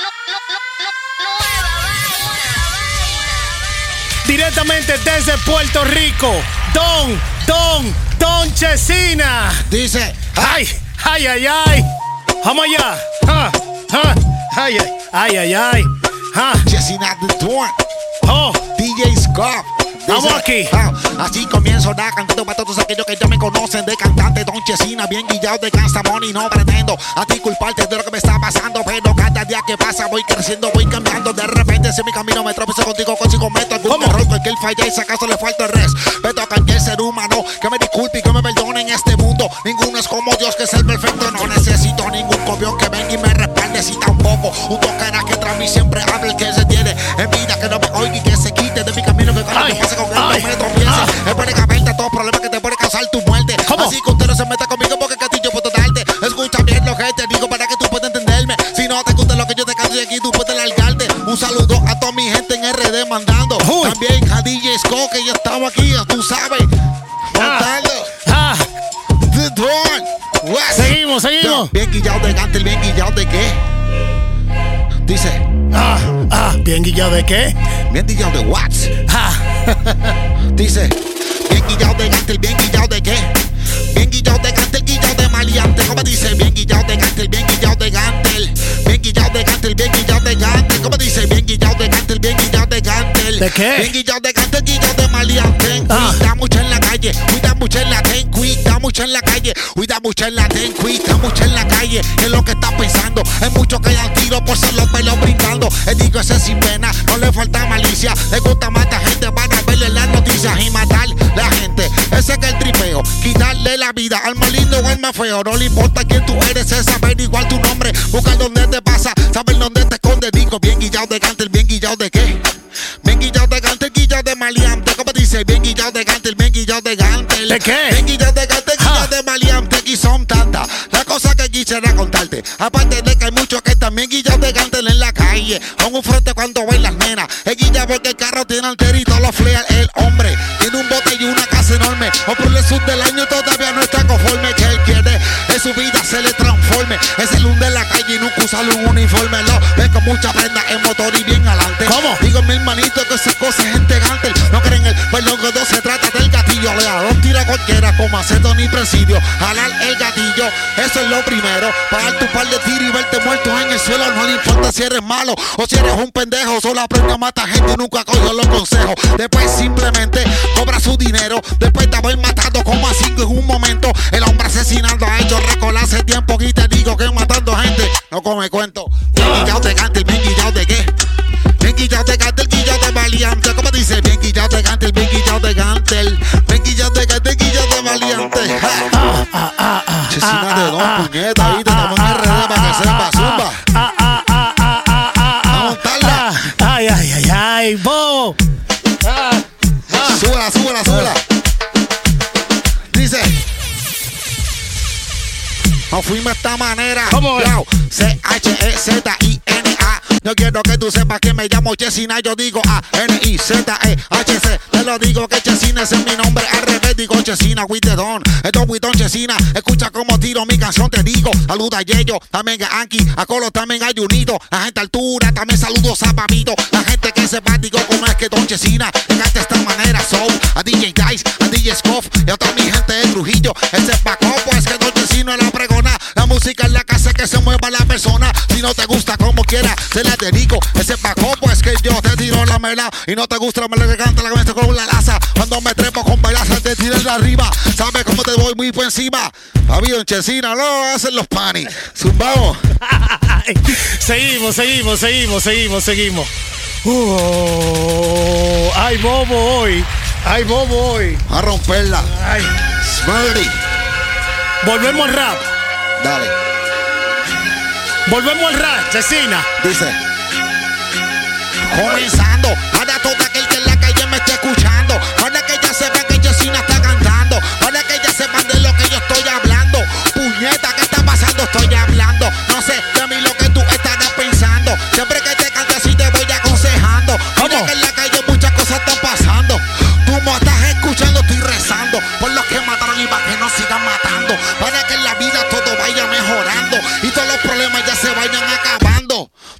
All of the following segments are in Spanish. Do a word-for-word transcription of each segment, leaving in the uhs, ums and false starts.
Directamente desde Puerto Rico, Don, Don, Don Chesina. Dice, ay, ay, ay, ay. Vamos allá. Ah, ah, ay, ay, ay, ay, ay. Ah. Chesina the Don. Oh. D J Scott. Vamos aquí. Ah, así comienzo la cantando para todos aquellos que ya me conocen de cantante Don Chesina, bien guillado de Gangsta Money. No pretendo a ti culparte de lo que me está pasando, pero cada día que pasa voy creciendo, voy cambiando. De repente si mi camino me tropiezo contigo, consigo meto algún ¿Cómo? error, cualquier falla y si acaso le falta el respeto a cualquier ser humano que me disculpe y que me perdone en este mundo. Ninguno es como Dios, que es el perfecto. No necesito ningún copión que venga y me respalde, si tampoco un tocará que tras mí siempre hable el que se tiene en vida, que no me oiga y que se quite de mi camino, que cuando Ay, me pase con él ay, no me tropiece. ah. Él puede caberte todos los problemas que te puede causar tu muerte. ¿Cómo? Así que usted no se meta conmigo porque que yo puedo darte. Escucha bien lo que te digo para que tú puedas entenderme. Si no te gusta lo que yo te canto de aquí, tú puedes largarte. Un saludo a toda mi gente en R D mandando. Uy. También a D J Scott, que ya estamos aquí, tú sabes. Montando. Ah. The Don. What? Seguimos, seguimos. Bien guillado de Gantel, bien guillado de qué. Dice, Ah, ah, bien guillado de qué. bien guillado de what. Ah. Dice, bien guillado de Gantel, bien guillado de qué. Bien guillado de Gantel, guillado de maleante. ¿Cómo dice? Bien guillado de Gantel, bien guillado de Gantel. Bien guillado de Gantel, bien guillado de Gantel. ¿Cómo dice? Bien guillado de Gantel, bien guillado de Gantel. ¿De qué? Bien guillado de Gantel, guillado de maleante. Ah. Cuida mucho en la calle, cuida mucho en la ten, cuida mucho en la calle, cuida mucho en la ten, cuida mucho en la calle. Es lo que estás pensando. Es mucho que dan tiro por ser los pelos brincando. El digo ese sin pena, no le falta malicia. Le gusta matar gente, van a verle las noticias y matar la gente. Ese que es el tripeo, quitarle la vida al más lindo o al más feo. No le importa quién tú eres, es saber igual tu nombre. Buscar dónde te pasa, saber dónde te esconde. Digo, bien guillado de Gantel, bien guillado de qué. Bien guillado de Gantel, guillado de maleante. ¿Cómo dice? Bien guillado de Gantel, bien guillado de Gantel. ¿De qué? Bien guillado de Gantel, guillado Ah. de maleante. Aquí son tantas las cosas que quisiera contarte. Aparte de que hay muchos que también guillado de Gantel en la calle. Con un frente cuando ven las nenas. Es guillado porque el carro tiene alterito, lo flea el hombre. Tiene un bote y una casa enorme. O por el sur del año todavía no está conforme. Que él quiere es su vida se le transforme. Es el hunde en la calle y nunca usarle un uniforme. Lo ve con mucha prenda en motor y bien adelante. ¿Cómo? Digo mi hermanito que esas cosas es gente Gantel. No creen el perdón que no se trata del gatillo. Le da dos tiras cualquiera con maceto ni presidio. Jalar el gatillo, eso es lo primero. Pagar tu par de tiros y verte muerto en el suelo. No le importa si eres malo o si eres un pendejo. Solo aprende a matar gente y nunca cogió los consejos. Después simplemente cobra su dinero. Después de haber matado como a cinco en un momento. El hombre asesinando ha hecho récord hace tiempo. Y te digo que matando gente no come cuento. Bien guillado de Gantel, bien guillado de qué. Bien guillado de Gantel, guillado de maleante. ¿Cómo dice? Bien guillado de Gantel, bien guillado de Gantel. Bien guillado de Gantel, guillado de maleante. Ja. Ah, ah, ah, ah. Chesina ah, de Don, ah, puñeta, ah, ahí te estamos en ah, R D para que sepa, zumba. Ah, ah, ah, ah, ah, ah, A montarla. ah. Ay, ay, ay, ay, bobo. Ah, ah. Súbela, súbela, súbela. Dice. Nos fuimos de esta manera. ¿Cómo es? C H E Z I N A. Yo quiero que tú sepas que me llamo Chesina. Yo digo A N I Z E H C. Te lo digo que Chesina ese es mi nombre. Al revés digo Chesina, with the Don. Esto es with Don Chesina. Escucha cómo tiro mi canción, te digo. Saluda a Yeyo, también a Anki, a Colo, también a Junito. La gente altura, también saludos a Papito. La gente que sepa, digo cómo es que Don Chesina canta de esta manera. So, a D J Dice, a D J Scoff y a toda mi gente de Trujillo. Ese es Paco, pues que Don Chesina es la pregona. La música es la que hace que se mueva la persona. Si no te gusta como quiera, se la dedico. Ese Paco, pues que yo te tiro la mela. Y no te gusta, me le canta la cabeza con la laza. Cuando me trepo con bailaza, te tiro de arriba. ¿Sabes cómo te voy muy por encima? Papi, Don Chesina, no hacen los panis. Zumbamos. Seguimos, seguimos, seguimos, seguimos, seguimos. Uh, ay, bobo hoy. Ay, bobo hoy. A romperla. Ay. Smurdy. Volvemos al rap. Dale. Volvemos al rap, Chesina. Dice. Comenzando. Para todo aquel que en la calle me esté escuchando. Para que ya sepan que Chesina está cantando. Para que ya sepan de lo que yo estoy hablando. Puñeta, ¿qué está pasando? Estoy hablando. No sé de mí lo que tú estarás pensando. Siempre que te cantes así te voy aconsejando. Mira que en la calle muchas cosas están pasando. Tú me estás escuchando, estoy rezando por los que mataron y para que no sigan matando. Para que en la vida todo vaya mejorando y todos los problemas ya se vayan acabando.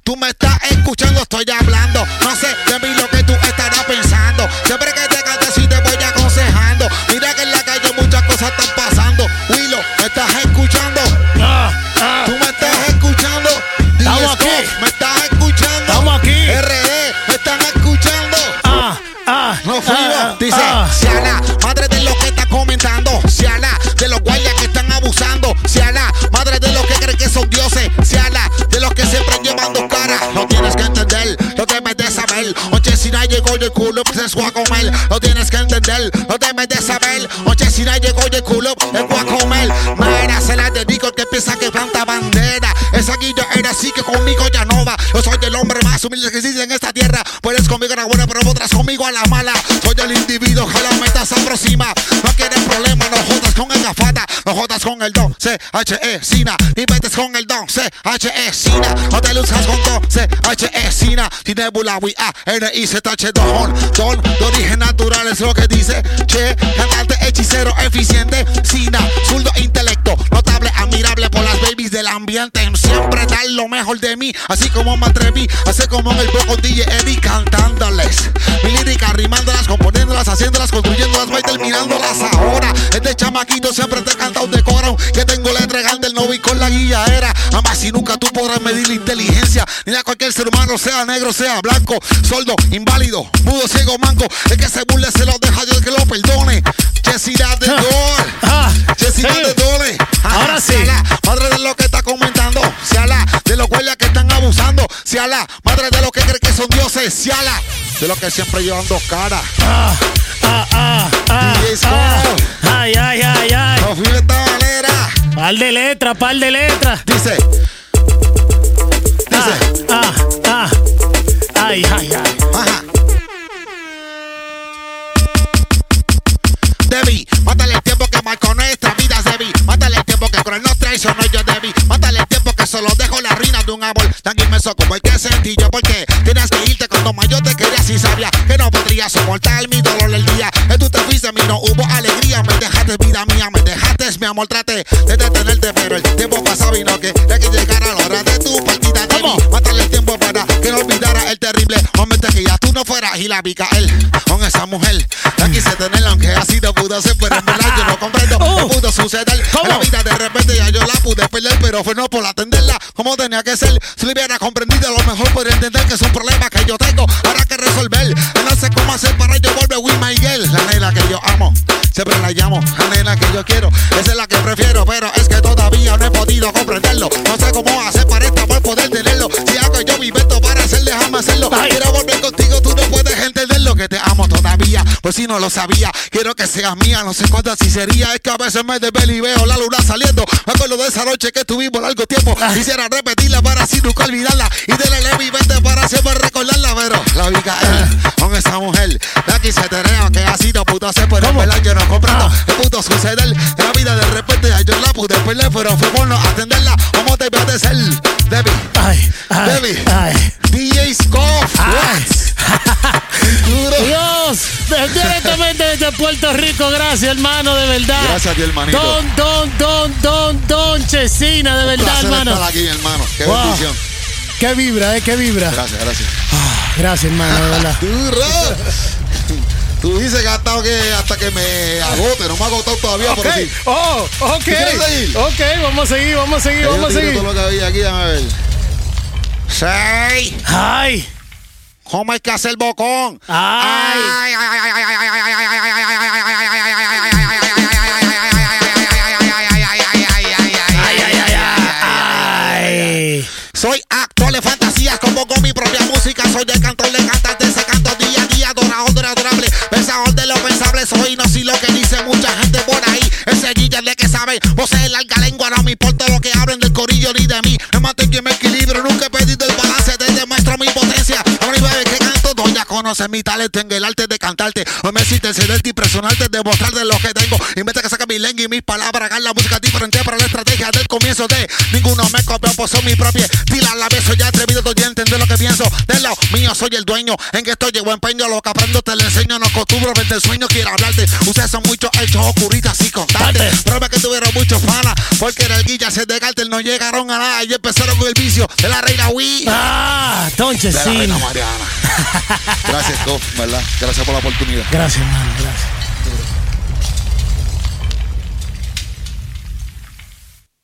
Tú me estás escuchando, estoy hablando. No sé de mí lo que tú estarás pensando. Siempre que te cantes y te voy aconsejando. Mira que en la calle muchas cosas están pasando. Willow, ¿me estás escuchando? Ah, ah, ¿Tú me estás escuchando? Estamos aquí. ¿Me estás escuchando? Estamos aquí. R D, ¿me están escuchando? Ah, ah, No fuimos. ah, Dice, ah. sea la madre de lo que está comentando. Sea la de los guardias que están abusando. Sea la madre de los que creen que son dioses. Sea la de los que siempre llevan dos caras. No tienes que entender, no debes de saber. Oye, si no llegó y el culo se fue a comer. No tienes que entender, no debes de saber. Oye, si no llegó y el culo se fue a comer. Mira, se la dedico al que piensa que planta bandera. Esa guilla era así que conmigo ya no va. Yo soy el hombre más humilde que existe en esta tierra. Puedes conmigo a la buena, pero otras conmigo a la mala. Soy el individuo que la meta se aproxima. No quieres problema, no jodas con el gafata. No jodas con el don, C H E, Sina. Ni metes con el don, C H E, Sina. No te luzcas con don, C H E, Sina. Tinebula, we A, N I Z H, don. Don, de origen natural es lo que dice. Che, cantante, hechicero, eficiente. Sina, zurdo, intelecto. Notable, admirable por las babies del ambiente. Siempre dar lo mejor de mí. Así como me atreví, así como en el poco D J Eddie cantándoles. Mi lírica, rimándolas, componiéndolas, haciéndolas, construyéndolas, voy terminándolas ahora. Este chamaquito siempre te canta un decoro. Que tengo letra grande, el novio con la guía era. Ambas si nunca tú podrás medir la inteligencia. Ni a cualquier ser humano, sea negro, sea blanco, sordo, inválido, mudo, ciego, manco. El que se burle se lo deja, yo que lo perdone. Chesina de Dor. Chesina de Dole. Ahora sí. Sea la madre de lo que está comentando. Sea la de los guardias que están abusando. Sea la madre de los que creen que son dioses. Sea la de los que siempre llevan dos caras. Ah, ah, ah, ah, D J Scott. ah. Ay, ay, ay, ay. No fui de esta manera. Par de letras, par de letras. Dice. Ah, Dice. ah, ah. Ay, ay, ay. Ajá. Debí, mátale el tiempo que marcó nuestra vida, debí. Mátale el tiempo que cruel nos traicionó, yo debí. Mátale el tiempo que solo dejo la ruina de un árbol tan inmenso como el que sentí yo. Porque tienes que irte cuando más yo te quería, si sabía que no podría soportar mi dolor el día que tú te fuiste, a mí no hubo alegría. Me dejaste vida mía, me dejaste mi amor, traté de detenerte, pero el tiempo pasaba y no quería que llegara la hora de tu partida. Debí mátale el tiempo para que no olvidara el terrible momento que ya tú no fueras y la vi caer con esa mujer. La quise tener aunque así no pudo ser, pero en verdad yo no comprendo Oh. qué pudo suceder. ¿Cómo? En la vida de repente ya yo la pude perder, pero fue no por atenderla como tenía que ser. Si lo hubiera comprendido, a lo mejor podría entender que es un problema que yo tengo ahora que resolver. No sé cómo hacer para yo volver with my girl. La nena que yo amo, siempre la llamo la nena que yo quiero. Esa es la que prefiero, pero es que todavía no he podido comprenderlo. No sé cómo hacer para esta por poder tenerlo. Si hago yo mi invento para hacer, déjame hacerlo. Ay. Quiero volver contigo, tú no puedes entenderlo, que te amo todavía. Pues si no lo sabía, quiero que seas mía. No sé cuánto así sería. Es que a veces me desvelo y veo la luna saliendo. Me acuerdo de esa noche que tuvimos largo tiempo. Quisiera repetirla para así nunca olvidarla. Y tenerle mi mente para siempre recordarla. Pero la vi caer con esa mujer. La quise tener aunque así no pudo hacer. Pero en ¿Cómo? verdad yo no comprendo. Ah. ¿Qué pudo suceder? En la vida de repente ya yo la pude perder. Pero fue por no atenderla como debía de ser. Debbie, Ay, ay, Debbie, ay. D J Scott. Ay. Duro. Dios, directamente desde Puerto Rico, gracias hermano, de verdad. Gracias a ti, hermanito. Don, don, don, don, don Chesina, de verdad, Placer hermano. estar aquí, hermano. Qué Wow. bendición. Qué vibra, eh, qué vibra. Gracias, gracias. Gracias, hermano, de verdad. Duro. Tú dices que hasta que, hasta que me agote, no me ha agotado todavía, Ok, pero sí. oh, ok. quieres seguir? Ok, vamos a seguir, vamos a seguir, Yo vamos a tiro seguir. todo lo que había aquí, déjame ver. Seis. Ay, ¿Cómo hay que hacer bocón? Ay. Ay, ay, ay, ay, ay, ay, ay, ay, ay, ay, ay, ay, ay. soy actor de fantasías, convoco mi propia música. Soy el cantor de cantantes, ese canto día a día, adorador de adorable, pensador de lo pensable. Soy no si lo que dice mucha gente por ahí. Ese guilla de que sabe, posee larga lengua. No me importa lo que hablen del corillo ni de mí. Me mantengo en mi equilibrio, nunca he perdido el balance. Te demuestro mi potencia. Ahora iba a ver que canto, doña conoce mi talento en el arte de cantarte. No me existe cederte y impresionarte, demostrarte lo que tengo. Inventa que saca mi lengua y mis palabras, hagan la música diferente para la estrategia del comienzo de ninguno me copió, pues son mi propia. Tira la beso, ya atrevido, tú ya entender lo que pienso. De lo mío soy el dueño, en que estoy llevo empeño. Lo que aprendo te lo enseño, no acostumbro verte el sueño. Quiero hablarte, ustedes son muchos hechos ocurridos y constantes. Prueba que tuvieron muchos fanas, porque era el guilla, se de Cartel no llegaron a nada y empezaron con el vicio de la reina Wii. Ah. Don de la Chesina. Reina Mariana. Gracias, Cof, ¿verdad? Gracias por la oportunidad. Gracias, hermano, gracias.